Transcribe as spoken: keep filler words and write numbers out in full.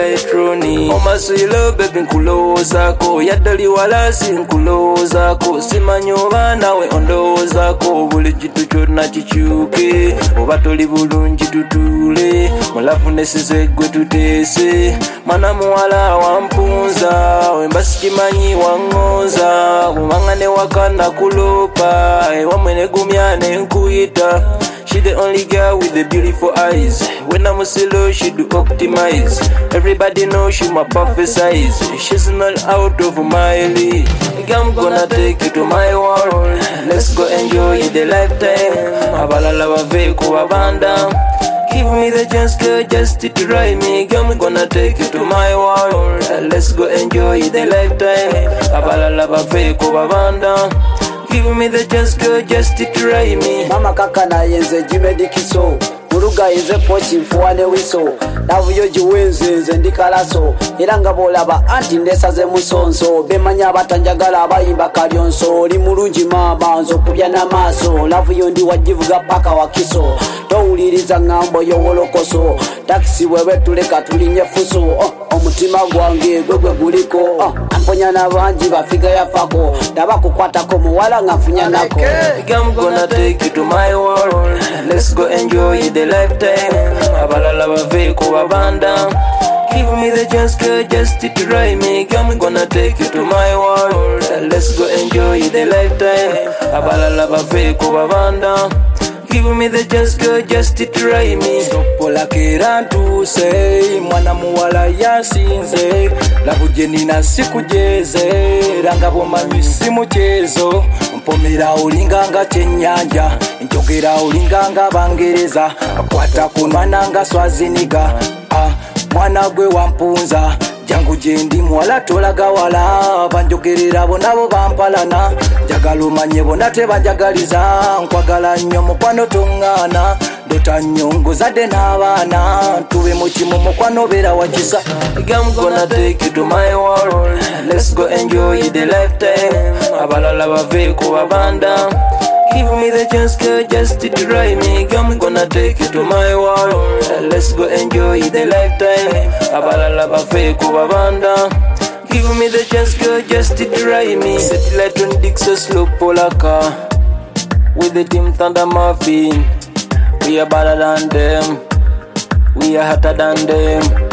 electroni. Omasilo baby nkulowoozako, yaddali walasi nkulowoozako, simanyi oba nawe ondowoozaako, buli kitu kyonna kikyuke, oba toli bulungi tutuule, mulavu nesize gwe tuteese, mwana muwala wampunza, wemba sikimanyi waŋŋooza, bumanga ne waka nakuloopa, ewamwe negumya nenkuyita. She the only girl with the beautiful eyes. When I'm solo, she do optimize. Everybody know she my perfect size. She's not out of my league. I'm gonna take you to my world. Let's go enjoy the lifetime. Abalala baveko abanda. Give me the chance, girl, just to try me. I'm gonna take you to my world. Let's go enjoy the lifetime. Abalala baveko abanda. Give me the chance, girl, just to try me. Mama kaka na yenze jimedi kiso, Muruga yenze pochi mfuwane wiso, Navu yo jiwenze nze ndikalaso, Iranga bola ba anti ndesa ze musonso, Bemanya batanjagala bayimba kalyonso, Li mulungi mama nzo kubya na maso, Navu yo ndi wajivuga paka wakiso, Towuliriza ngambo yo wolokoso, Taxi wewe tuleka tulinye fuso, oh, Omutima gwange gwegwe guliko, oh, Amponya na banji bafiga ya fako, Tabakukwatako muwala ngafunya nako. I'm gonna take you to my world. Let's go enjoy the lifetime. Abalala baveko abanda. Give me the chance, girl, just to try me. I'm gonna take you to my world. Let's go enjoy the lifetime. Abalala baveko abanda. Give me the chance, girl, just to try me. Sopola kerantu say, mwana muwala yasinze, labuje nina sikujeze, ranga bomanyi simuchezo, mpomera olinganga chenyanja, njogera olinganga bangereza, akwata kunwana nga swaziniga, ah, mwana gwe wampunza, jangu jendi mwala tolaga wala, banjogerera bonabo bampalana, jagalo manye bonate banjagaliza, nkwagala nnyo mukwano tongana, dota nyongo zade n'abaana, tuwe mukimu mukwano bera wakisa. I'm gonna take you to my world. Let's go enjoy the lifetime. Abalala baveko abanda. Give me the chance, girl, just to try me. I'm gonna take you to my world. Let's go enjoy the lifetime. Abalala baveko abanda. Give me the chance, girl, just to try me. Satellite on Dixon slow polaka. With the team Thunder Muffin. We are better than them. We are hotter than them.